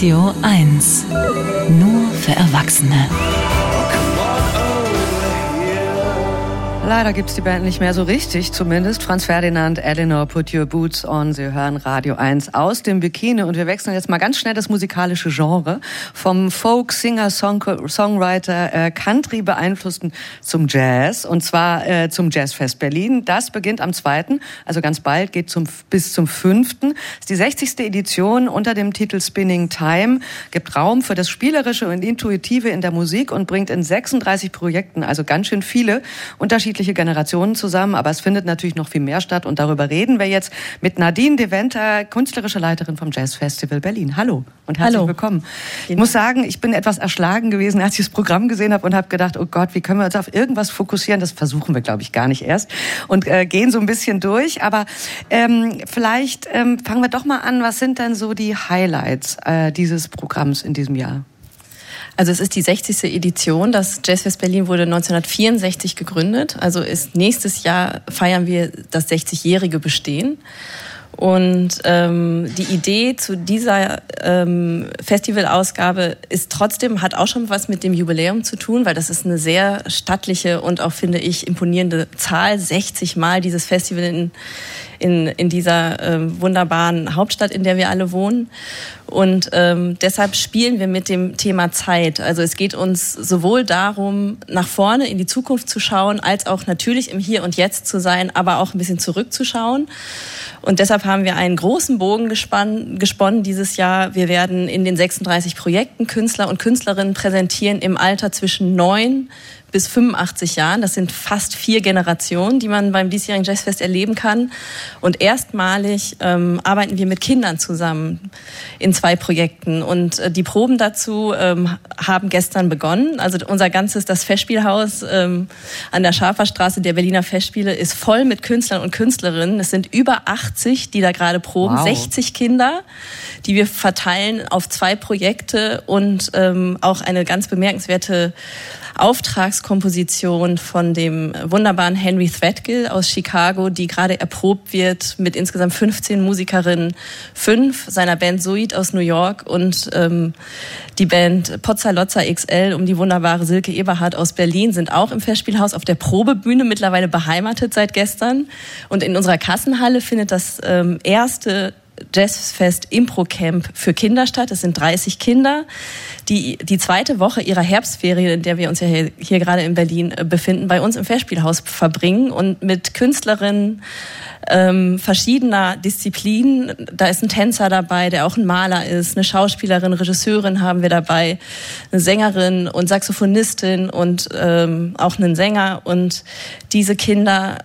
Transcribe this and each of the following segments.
Radio 1. Nur für Erwachsene. Leider gibt's die Band nicht mehr so richtig, zumindest. Franz Ferdinand, Eleanor, Put Your Boots On. Sie hören Radio 1 aus dem Bikini. Und wir wechseln jetzt mal ganz schnell das musikalische Genre. Vom Folk, Singer, Songwriter, Country beeinflussten zum Jazz. Und zwar zum Jazzfest Berlin. Das beginnt am 2., also ganz bald, geht bis zum 5. Das ist die 60. Edition unter dem Titel Spinning Time. Gibt Raum für das Spielerische und Intuitive in der Musik und bringt in 36 Projekten, also ganz schön viele, unterschiedliche Generationen zusammen, aber es findet natürlich noch viel mehr statt und darüber reden wir jetzt mit Nadine Deventer, künstlerische Leiterin vom Jazz Festival Berlin. Hallo und herzlich willkommen. Ich muss sagen, ich bin etwas erschlagen gewesen, als ich das Programm gesehen habe und habe gedacht, oh Gott, wie können wir uns auf irgendwas fokussieren? Das versuchen wir, glaube ich, gar nicht erst und gehen so ein bisschen durch, aber vielleicht fangen wir doch mal an, was sind denn so die Highlights dieses Programms in diesem Jahr? Also es ist die 60. Edition. Das Jazzfest Berlin wurde 1964 gegründet. Also nächstes Jahr feiern wir das 60-jährige Bestehen. Und die Idee zu dieser Festivalausgabe hat auch schon was mit dem Jubiläum zu tun, weil das ist eine sehr stattliche und auch, finde ich, imponierende Zahl. 60 Mal dieses Festival in dieser wunderbaren Hauptstadt, in der wir alle wohnen. Und deshalb spielen wir mit dem Thema Zeit. Also es geht uns sowohl darum, nach vorne in die Zukunft zu schauen, als auch natürlich im Hier und Jetzt zu sein, aber auch ein bisschen zurückzuschauen. Und deshalb haben wir einen großen Bogen gesponnen dieses Jahr. Wir werden in den 36 Projekten Künstler und Künstlerinnen präsentieren im Alter zwischen 9 bis 85 Jahren. Das sind fast 4 Generationen, die man beim diesjährigen Jazzfest erleben kann. Und erstmalig arbeiten wir mit Kindern zusammen in 2 Projekten. Und die Proben dazu haben gestern begonnen. Also das Festspielhaus an der Schaferstraße der Berliner Festspiele ist voll mit Künstlern und Künstlerinnen. Es sind über 80, die da gerade proben. Wow. 60 Kinder, die wir verteilen auf 2 Projekte und auch eine ganz bemerkenswerte Auftragskomposition von dem wunderbaren Henry Threadgill aus Chicago, die gerade erprobt wird mit insgesamt 15 Musikerinnen, 5 seiner Band Suite aus New York und die Band Pozzalozza XL um die wunderbare Silke Eberhardt aus Berlin sind auch im Festspielhaus auf der Probebühne mittlerweile beheimatet seit gestern. Und in unserer Kassenhalle findet das erste Jazzfest Impro Camp für Kinder statt. Es sind 30 Kinder, die 2. Woche ihrer Herbstferien, in der wir uns ja hier gerade in Berlin befinden, bei uns im Festspielhaus verbringen und mit Künstlerinnen verschiedener Disziplinen. Da ist ein Tänzer dabei, der auch ein Maler ist, eine Schauspielerin, Regisseurin haben wir dabei, eine Sängerin und Saxophonistin und auch einen Sänger. Und diese Kinder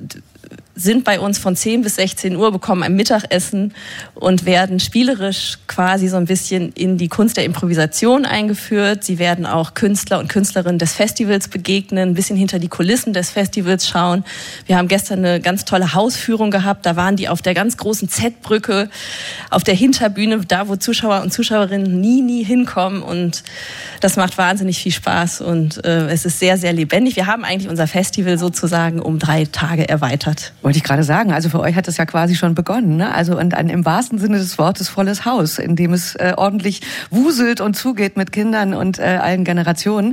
sind bei uns von 10 bis 16 Uhr, bekommen ein Mittagessen und werden spielerisch quasi so ein bisschen in die Kunst der Improvisation eingeführt. Sie werden auch Künstler und Künstlerinnen des Festivals begegnen, ein bisschen hinter die Kulissen des Festivals schauen. Wir haben gestern eine ganz tolle Hausführung gehabt. Da waren die auf der ganz großen Z-Brücke, auf der Hinterbühne, da wo Zuschauer und Zuschauerinnen nie hinkommen. Und das macht wahnsinnig viel Spaß und es ist sehr, sehr lebendig. Wir haben eigentlich unser Festival sozusagen um 3 Tage erweitert. Wollte ich gerade sagen, also für euch hat es ja quasi schon begonnen, ne? Also und im wahrsten Sinne des Wortes volles Haus, in dem es ordentlich wuselt und zugeht mit Kindern und allen Generationen.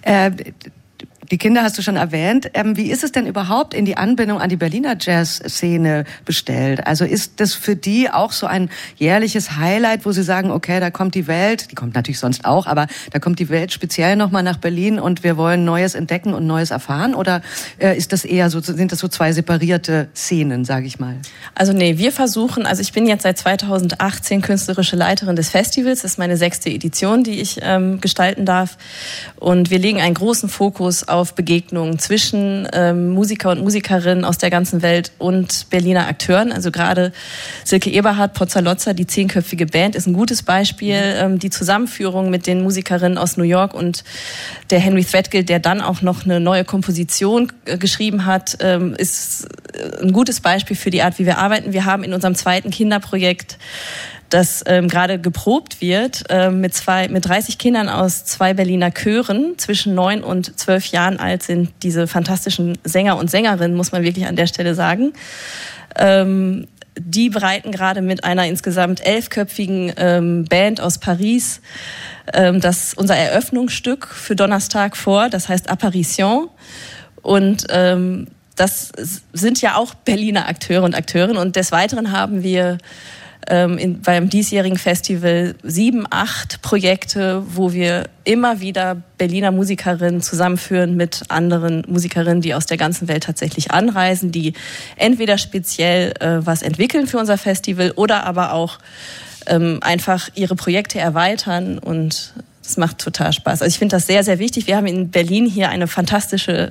Die Kinder hast du schon erwähnt. Wie ist es denn überhaupt in die Anbindung an die Berliner Jazzszene bestellt? Also ist das für die auch so ein jährliches Highlight, wo sie sagen, okay, da kommt die Welt, die kommt natürlich sonst auch, aber da kommt die Welt speziell nochmal nach Berlin und wir wollen Neues entdecken und Neues erfahren? Oder ist das eher so, sind das so 2 separierte Szenen, sage ich mal? Also nee, wir versuchen, also ich bin jetzt seit 2018 künstlerische Leiterin des Festivals, das ist meine 6. Edition, die ich gestalten darf. Und wir legen einen großen Fokus auf Begegnungen zwischen Musiker und Musikerinnen aus der ganzen Welt und Berliner Akteuren. Also gerade Silke Eberhardt, Pozzalozza, die 10-köpfige Band, ist ein gutes Beispiel. Die Zusammenführung mit den Musikerinnen aus New York und der Henry Threadgill, der dann auch noch eine neue Komposition geschrieben hat, ist ein gutes Beispiel für die Art, wie wir arbeiten. Wir haben in unserem 2. Kinderprojekt, das gerade geprobt wird, mit 30 Kindern aus 2 Berliner Chören. Zwischen 9 und 12 Jahren alt sind diese fantastischen Sänger und Sängerinnen, muss man wirklich an der Stelle sagen. die bereiten gerade mit einer insgesamt 11-köpfigen Band aus Paris das unser Eröffnungsstück für Donnerstag vor. Das heißt Apparition. Und das sind ja auch Berliner Akteure und Akteurinnen. Und des Weiteren haben wir beim diesjährigen Festival 7, 8 Projekte, wo wir immer wieder Berliner Musikerinnen zusammenführen mit anderen Musikerinnen, die aus der ganzen Welt tatsächlich anreisen, die entweder speziell was entwickeln für unser Festival oder aber auch einfach ihre Projekte erweitern, und das macht total Spaß. Also ich finde das sehr, sehr wichtig. Wir haben in Berlin hier eine fantastische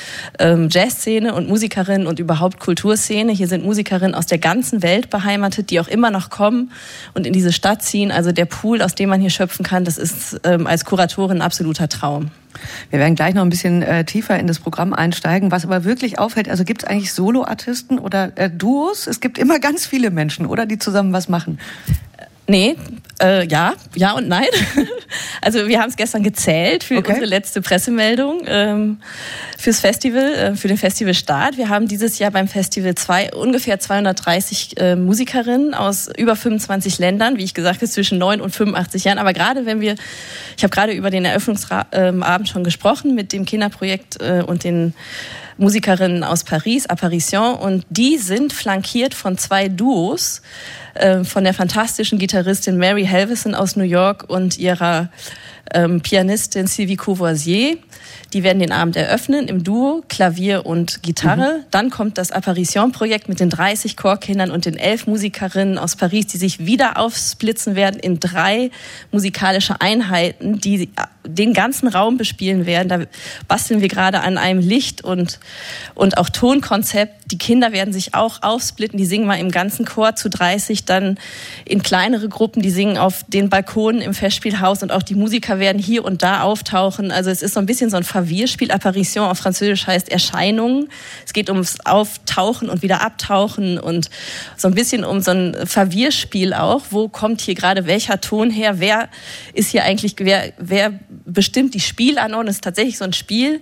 Jazzszene und Musikerinnen und überhaupt Kulturszene. Hier sind Musikerinnen aus der ganzen Welt beheimatet, die auch immer noch kommen und in diese Stadt ziehen. Also der Pool, aus dem man hier schöpfen kann, das ist als Kuratorin ein absoluter Traum. Wir werden gleich noch ein bisschen tiefer in das Programm einsteigen. Was aber wirklich auffällt, also gibt es eigentlich Soloartisten oder Duos? Es gibt immer ganz viele Menschen, oder, die zusammen was machen. Nee, ja und nein. Also wir haben es gestern gezählt für unsere letzte Pressemeldung fürs Festival, für den Festivalstart. Wir haben dieses Jahr beim Festival ungefähr 230 Musikerinnen aus über 25 Ländern, wie ich gesagt habe, zwischen 9 und 85 Jahren. Aber gerade ich habe gerade über den Eröffnungsabend schon gesprochen mit dem Kinderprojekt und den Musikerinnen aus Paris, Apparition, und die sind flankiert von 2 Duos, von der fantastischen Gitarristin Mary Helveson aus New York und ihrer Pianistin Sylvie Courvoisier. Die werden den Abend eröffnen im Duo, Klavier und Gitarre. Dann kommt das Apparition-Projekt mit den 30 Chorkindern und den 11 Musikerinnen aus Paris, die sich wieder aufsplitzen werden in 3 musikalische Einheiten, die den ganzen Raum bespielen werden. Da basteln wir gerade an einem Licht- und auch Tonkonzept. Die Kinder werden sich auch aufsplitten. Die singen mal im ganzen Chor zu 30, dann in kleinere Gruppen. Die singen auf den Balkonen im Festspielhaus, und auch die Musiker werden hier und da auftauchen. Also es ist so ein bisschen so ein Verwirrspiel. Apparition auf Französisch heißt Erscheinungen. Es geht ums Auftauchen und wieder Abtauchen und so ein bisschen um so ein Verwirrspiel auch. Wo kommt hier gerade welcher Ton her? Wer ist hier eigentlich, wer bestimmt die Spielanordnung? Es ist tatsächlich so ein Spiel,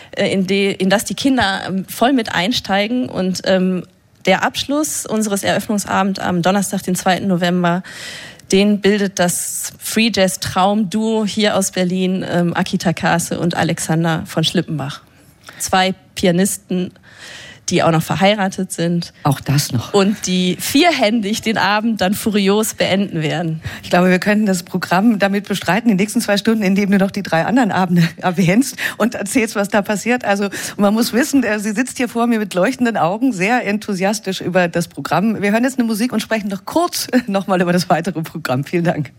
in das die Kinder voll mit einsteigen. Und der Abschluss unseres Eröffnungsabends am Donnerstag, den 2. November, den bildet das Free Jazz Traum-Duo hier aus Berlin, Akita Kase und Alexander von Schlippenbach. 2 Pianisten, die auch noch verheiratet sind. Auch das noch. Und die vierhändig den Abend dann furios beenden werden. Ich glaube, wir könnten das Programm damit bestreiten, die nächsten 2 Stunden, indem du noch die 3 anderen Abende erwähnst und erzählst, was da passiert. Also man muss wissen, sie sitzt hier vor mir mit leuchtenden Augen, sehr enthusiastisch über das Programm. Wir hören jetzt eine Musik und sprechen noch kurz nochmal über das weitere Programm. Vielen Dank.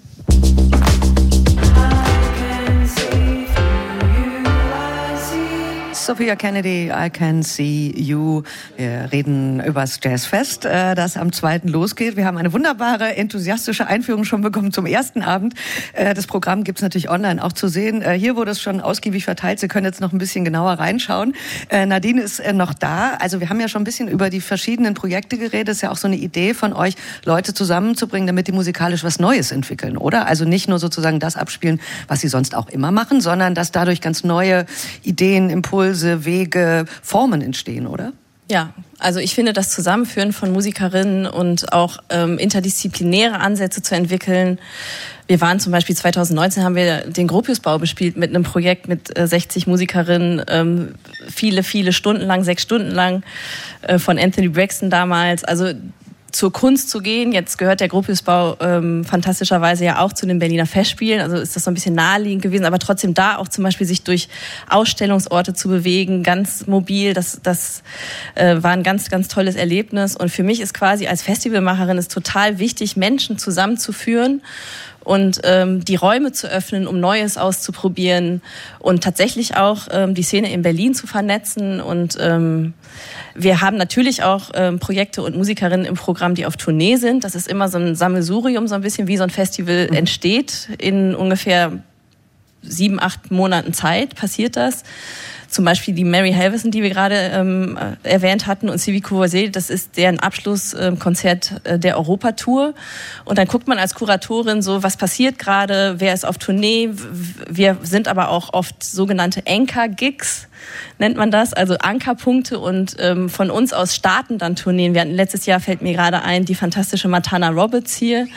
Sophia Kennedy, I Can See You. Wir reden über das Jazzfest, das am 2. losgeht. Wir haben eine wunderbare, enthusiastische Einführung schon bekommen zum ersten Abend. Das Programm gibt's natürlich online auch zu sehen. Hier wurde es schon ausgiebig verteilt. Sie können jetzt noch ein bisschen genauer reinschauen. Nadine ist noch da. Also wir haben ja schon ein bisschen über die verschiedenen Projekte geredet. Es ist ja auch so eine Idee von euch, Leute zusammenzubringen, damit die musikalisch was Neues entwickeln, oder? Also nicht nur sozusagen das abspielen, was sie sonst auch immer machen, sondern dass dadurch ganz neue Ideen, Impulse, Wege, Formen entstehen, oder? Ja, also ich finde, das Zusammenführen von Musikerinnen und auch interdisziplinäre Ansätze zu entwickeln. Wir waren zum Beispiel 2019, haben wir den Gropiusbau bespielt mit einem Projekt mit 60 Musikerinnen, viele Stunden lang, 6 Stunden lang, von Anthony Braxton damals. Also zur Kunst zu gehen. Jetzt gehört der Gropiusbau fantastischerweise ja auch zu den Berliner Festspielen. Also ist das so ein bisschen naheliegend gewesen, aber trotzdem da auch zum Beispiel sich durch Ausstellungsorte zu bewegen, ganz mobil. Das war ein ganz, ganz tolles Erlebnis. Und für mich ist quasi als Festivalmacherin es total wichtig, Menschen zusammenzuführen und die Räume zu öffnen, um Neues auszuprobieren und tatsächlich auch die Szene in Berlin zu vernetzen. Und wir haben natürlich auch Projekte und Musikerinnen im Programm, die auf Tournee sind. Das ist immer so ein Sammelsurium, so ein bisschen wie so ein Festival entsteht. In ungefähr 7, 8 Monaten Zeit passiert das. zum Beispiel die Mary Helverson, die wir gerade erwähnt hatten, und Sylvie Courvoisier, das ist deren Abschlusskonzert der Europatour. Und dann guckt man als Kuratorin so, was passiert gerade, wer ist auf Tournee. Wir sind aber auch oft sogenannte Anchor-Gigs, nennt man das, also Ankerpunkte, und von uns aus starten dann Tourneen. Wir hatten letztes Jahr, fällt mir gerade ein, die fantastische Matana Roberts hier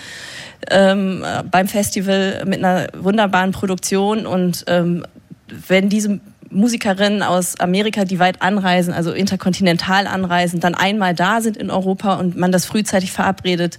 beim Festival mit einer wunderbaren Produktion, und wenn diese Musikerinnen aus Amerika, die weit anreisen, also interkontinental anreisen, dann einmal da sind in Europa und man das frühzeitig verabredet,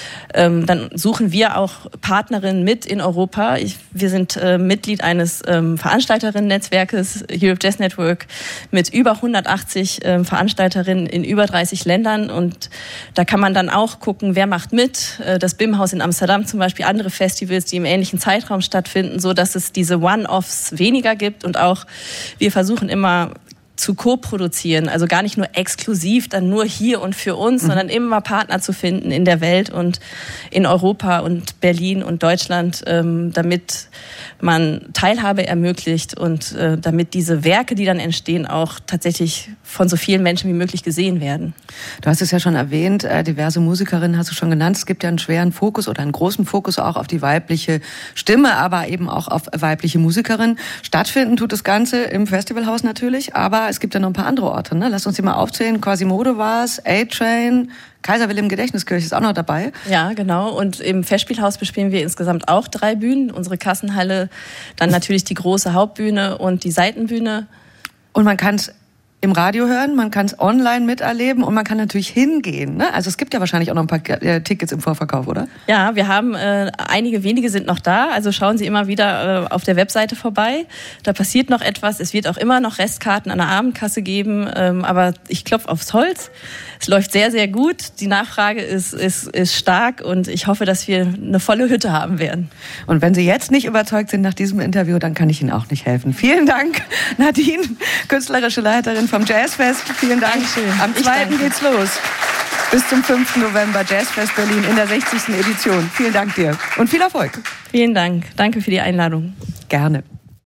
dann suchen wir auch Partnerinnen mit in Europa. Wir sind Mitglied eines Veranstalterinnen-Netzwerkes, Europe Jazz Network, mit über 180 Veranstalterinnen in über 30 Ländern, und da kann man dann auch gucken, wer macht mit. Das BIM-Haus in Amsterdam zum Beispiel, andere Festivals, die im ähnlichen Zeitraum stattfinden, so dass es diese One-Offs weniger gibt, und auch wir versuchen immer zu co-produzieren, also gar nicht nur exklusiv, dann nur hier und für uns, sondern immer Partner zu finden in der Welt und in Europa und Berlin und Deutschland, damit man Teilhabe ermöglicht und damit diese Werke, die dann entstehen, auch tatsächlich von so vielen Menschen wie möglich gesehen werden. Du hast es ja schon erwähnt, diverse Musikerinnen hast du schon genannt. Es gibt ja einen schweren Fokus oder einen großen Fokus auch auf die weibliche Stimme, aber eben auch auf weibliche Musikerinnen. Stattfinden tut das Ganze im Festivalhaus natürlich, aber es gibt ja noch ein paar andere Orte. Ne? Lass uns die mal aufzählen. Quasimodo war es, A-Train, Kaiser Wilhelm Gedächtniskirche ist auch noch dabei. Ja, genau. Und im Festspielhaus bespielen wir insgesamt auch 3 Bühnen. Unsere Kassenhalle, dann natürlich die große Hauptbühne und die Seitenbühne. Und man kann es im Radio hören, man kann es online miterleben und man kann natürlich hingehen. Ne? Also es gibt ja wahrscheinlich auch noch ein paar Tickets im Vorverkauf, oder? Ja, wir haben einige wenige sind noch da. Also schauen Sie immer wieder auf der Webseite vorbei. Da passiert noch etwas. Es wird auch immer noch Restkarten an der Abendkasse geben. Aber ich klopfe aufs Holz. Es läuft sehr, sehr gut. Die Nachfrage ist stark, und ich hoffe, dass wir eine volle Hütte haben werden. Und wenn Sie jetzt nicht überzeugt sind nach diesem Interview, dann kann ich Ihnen auch nicht helfen. Vielen Dank, Nadine, künstlerische Leiterin vom Jazzfest. Vielen Dank. Dankeschön. Am 2. geht's los. Bis zum 5. November, Jazzfest Berlin in der 60. Edition. Vielen Dank dir und viel Erfolg. Vielen Dank. Danke für die Einladung. Gerne.